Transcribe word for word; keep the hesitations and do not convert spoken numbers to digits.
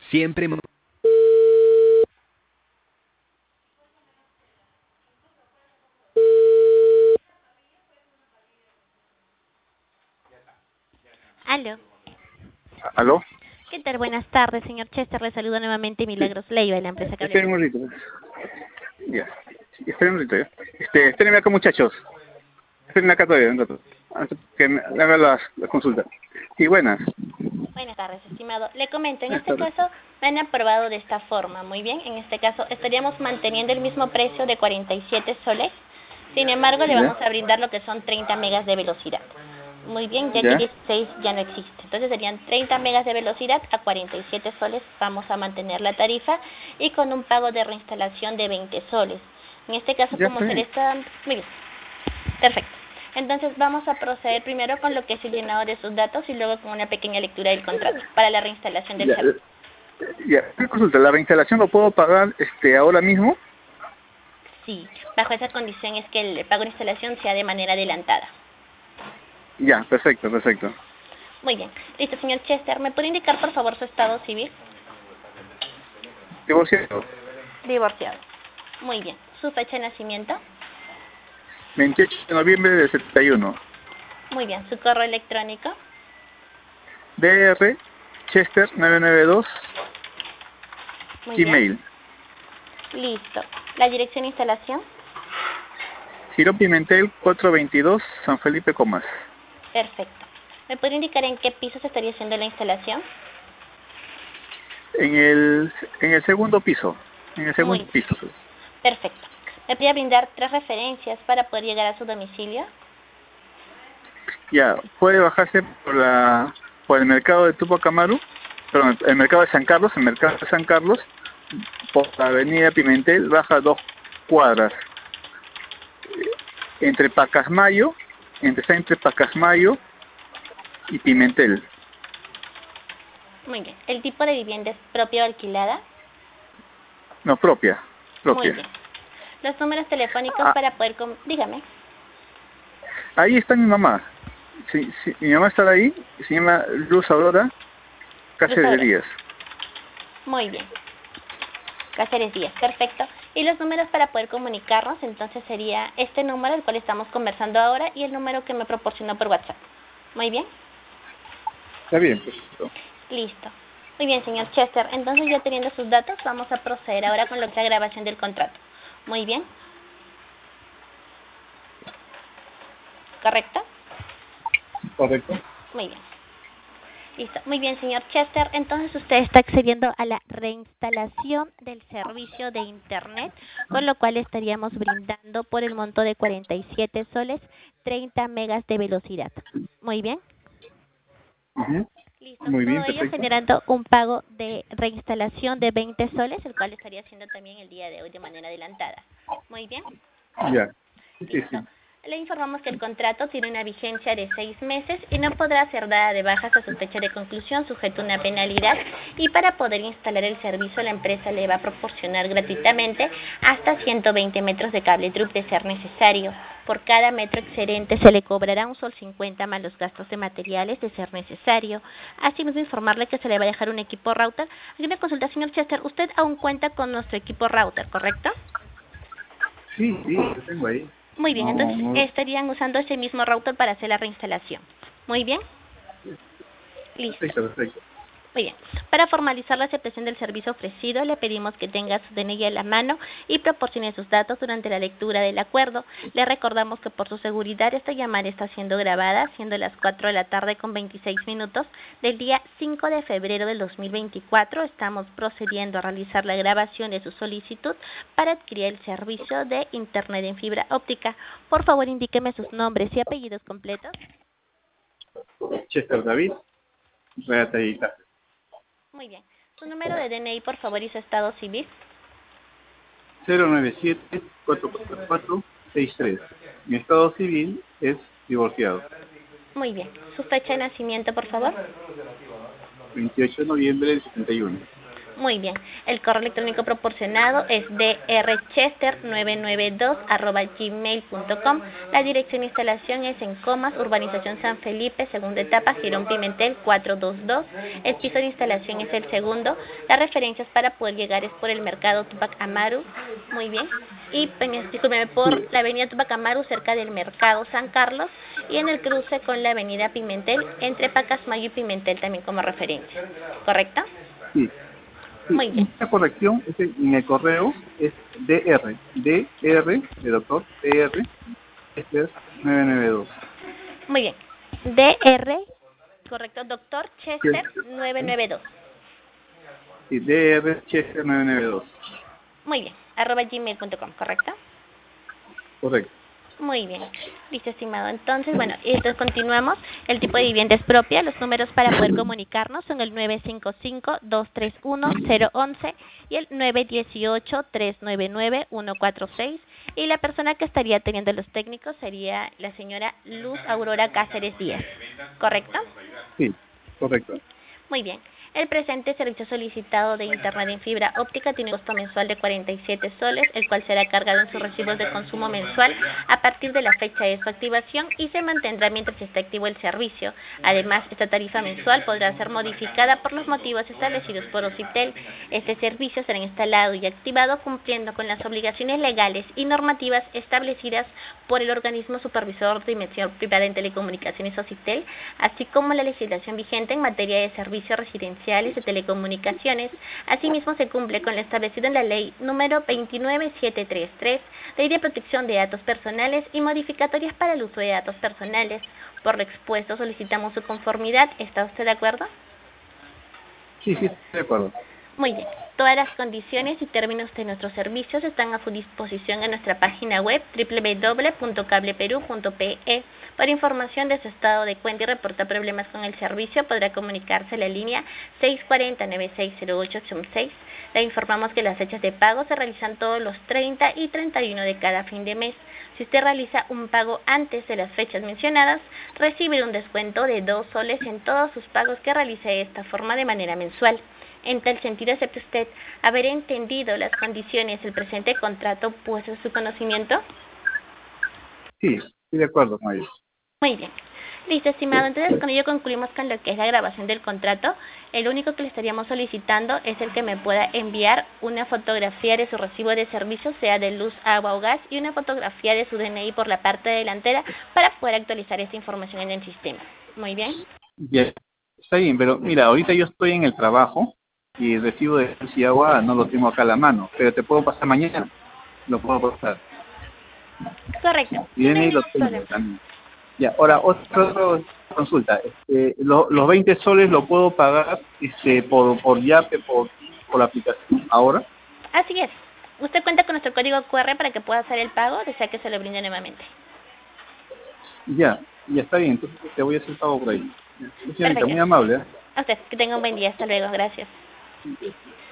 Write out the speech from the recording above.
Siempre... mo- Aló. ¿Aló? ¿Qué tal? Buenas tardes, señor Chester. Le saludo nuevamente Sí. Milagros Leiva, de la empresa Cable Esperen un Plus. ratito. Ya. Sí, esperen un ratito, ¿ya? Este, espérenme acá, muchachos. Espérenme acá todavía, un rato. Antes que me haga las, las consultas. Sí, buenas. Buenas tardes, estimado. Le comento, en Buenas este tardes. caso me han aprobado de esta forma. Muy bien, en este caso estaríamos manteniendo el mismo precio de cuarenta y siete soles. Sin embargo, le vamos ¿Ya? a brindar lo que son treinta megas de velocidad. Muy bien, ya que ¿Ya? dieciséis ya no existe. Entonces serían treinta megas de velocidad a cuarenta y siete soles. Vamos a mantener la tarifa y con un pago de reinstalación de veinte soles. En este caso, Ya como está se le bien. está... Muy bien, perfecto. Entonces vamos a proceder primero con lo que es el llenado de sus datos y luego con una pequeña lectura del contrato para la reinstalación del Ya, servicio. eh, ya. Una consulta, ¿la reinstalación lo puedo pagar este ahora mismo? Sí, bajo esa condición es que el pago de instalación sea de manera adelantada. Ya, perfecto, perfecto. Muy bien. Listo, señor Chester. ¿Me puede indicar, por favor, su estado civil? Divorciado. Divorciado. Muy bien. ¿Su fecha de nacimiento? veintiocho de noviembre del setenta y uno. Muy bien. ¿Su correo electrónico? D R Chester nueve nueve dos Muy bien. Gmail. Listo. ¿La dirección de instalación? Girón Pimentel cuatrocientos veintidós San Felipe Comas. Perfecto. ¿Me puede indicar en qué piso se estaría haciendo la instalación? En el, en el segundo piso. En el Muy segundo bien. piso. Perfecto. ¿Me podría brindar tres referencias para poder llegar a su domicilio? Ya, puede bajarse por la por el mercado de Tupac Amaru, perdón, el mercado de San Carlos, el mercado de San Carlos, por la avenida Pimentel, baja dos cuadras. Entre Pacasmayo, entre, está entre Pacasmayo y Pimentel. Muy bien. ¿El tipo de vivienda es propia o alquilada? No, propia, Muy propia. bien. Los números telefónicos Ah, para poder... com- Dígame. ahí está mi mamá. Sí, sí, mi mamá está ahí, se llama Luz Aurora Luz Cáceres de Aurora. Díaz. Muy bien. Cáceres Díaz, perfecto. Y los números para poder comunicarnos, entonces sería este número, el cual estamos conversando ahora, y el número que me proporcionó por WhatsApp. Muy bien. Está bien, perfecto. Listo. Muy bien, señor Chester. Entonces, ya teniendo sus datos, vamos a proceder ahora con lo que es la grabación del contrato. Muy bien. ¿Correcto? Correcto. Muy bien. Listo. Muy bien, señor Chester. Entonces usted está accediendo a la reinstalación del servicio de Internet, con lo cual estaríamos brindando por el monto de cuarenta y siete soles, treinta megas de velocidad. Muy bien. Ujú. Listo. Muy Todo bien, ello perfecto. generando un pago de reinstalación de veinte soles, el cual estaría haciendo también el día de hoy de manera adelantada. Muy bien. Ya. Sí, sí, Listo. sí. Le informamos que el contrato tiene una vigencia de seis meses y no podrá ser dada de baja hasta su fecha de conclusión, sujeto a una penalidad. Y para poder instalar el servicio, la empresa le va a proporcionar gratuitamente hasta ciento veinte metros de cable drup de ser necesario. Por cada metro excedente se le cobrará un sol cincuenta más los gastos de materiales de ser necesario. Asimismo, informarle que se le va a dejar un equipo router. Hay una consulta, señor Chester. Usted aún cuenta con nuestro equipo router, ¿correcto? Sí, sí, lo tengo ahí. Muy bien, No, entonces no. estarían usando ese mismo router para hacer la reinstalación. Muy bien, listo. Perfecto, perfecto. Muy bien. Para formalizar la aceptación del servicio ofrecido, le pedimos que tenga su D N I a la mano y proporcione sus datos durante la lectura del acuerdo. Le recordamos que por su seguridad esta llamada está siendo grabada, siendo las cuatro de la tarde con veintiséis minutos del día cinco de febrero del dos mil veinticuatro. Estamos procediendo a realizar la grabación de su solicitud para adquirir el servicio de Internet en fibra óptica. Por favor, indíqueme sus nombres y apellidos completos. Chester David, Reatadita. Muy bien. Su número de D N I, por favor, y su estado civil. cero nueve siete cuatro cuatro cuatro seis tres. Mi estado civil es divorciado. Muy bien. Su fecha de nacimiento, por favor. veintiocho de noviembre del setenta y uno. Muy bien. El correo electrónico proporcionado es d r chester nueve nueve dos arroba gmail punto com. La dirección de instalación es en Comas, Urbanización San Felipe, segunda etapa, Girón Pimentel cuatrocientos veintidós. El piso de instalación es el segundo. Las referencias para poder llegar es por el mercado Tupac Amaru. Muy bien. Y pues, discúlpeme, por la avenida Tupac Amaru, cerca del mercado San Carlos, y en el cruce con la avenida Pimentel, entre Pacasmayo y Pimentel, también como referencia. ¿Correcto? Sí. Sí, Muy bien. una corrección es en en el correo es D R, D R de doctor, D R, este es nueve nueve dos. Muy bien. D R, correcto, doctor Sí, Chester nueve nueve dos. sí, D R Chester nueve nueve dos. Muy bien. Arroba gmail punto com, ¿correcto? Correcto. Muy bien. Listo, estimado. Entonces, bueno, entonces continuamos. El tipo de vivienda es propia. Los números para poder comunicarnos son el nueve cinco cinco, dos tres uno, cero once y el nueve uno ocho, tres nueve nueve, uno cuatro seis. Y la persona que estaría teniendo los técnicos sería la señora Luz Aurora Cáceres Díaz. ¿Correcto? Sí, correcto. Muy bien. El presente servicio solicitado de Internet en fibra óptica tiene un costo mensual de cuarenta y siete soles, el cual será cargado en sus recibos de consumo mensual a partir de la fecha de su activación y se mantendrá mientras esté activo el servicio. Además, esta tarifa mensual podrá ser modificada por los motivos establecidos por Ocitel. Este servicio será instalado y activado cumpliendo con las obligaciones legales y normativas establecidas por el organismo supervisor de dimensión privada en telecomunicaciones Ocitel, así como la legislación vigente en materia de servicios residenciales de telecomunicaciones. Asimismo, se cumple con lo establecido en la ley número veintinueve mil setecientos treinta y tres, Ley de Protección de Datos Personales y modificatorias para el uso de datos personales. Por lo expuesto, solicitamos su conformidad. ¿Está usted de acuerdo? Sí, sí, de acuerdo. Muy bien. Todas las condiciones y términos de nuestros servicios están a su disposición en nuestra página web doble u doble u doble u punto cableperú punto pe e. Para información de su estado de cuenta y reportar problemas con el servicio, podrá comunicarse a la línea seis cuatro cero, nueve seis cero ocho seis. Le informamos que las fechas de pago se realizan todos los treinta y treinta y uno de cada fin de mes. Si usted realiza un pago antes de las fechas mencionadas, recibirá un descuento de dos soles en todos sus pagos que realice de esta forma de manera mensual. En tal sentido, ¿acepta usted haber entendido las condiciones del presente contrato puesto a su conocimiento? Sí, estoy de acuerdo con ello. Muy bien. Listo, estimado. Entonces, con ello concluimos con lo que es la grabación del contrato. El único que le estaríamos solicitando es el que me pueda enviar una fotografía de su recibo de servicio, sea de luz, agua o gas, y una fotografía de su D N I por la parte delantera para poder actualizar esta información en el sistema. Muy bien. Bien, está bien, pero mira, ahorita yo estoy en el trabajo y el recibo de luz y agua no lo tengo acá a la mano, pero te puedo pasar mañana, lo puedo pasar. Correcto. Y Sí, no hay D N I lo ningún tengo problema. también. Ya, ahora otra, otra consulta. Este, lo- los veinte soles lo puedo pagar este, por por Yape, por, por la aplicación ahora. Así es. Usted cuenta con nuestro código cu erre para que pueda hacer el pago, desea que se lo brinde nuevamente. Ya, ya está bien, entonces te voy a hacer pago por ahí. Ya, señorita, Perfecto. muy amable. ¿eh? A usted, que tenga un buen día. Hasta luego. Gracias.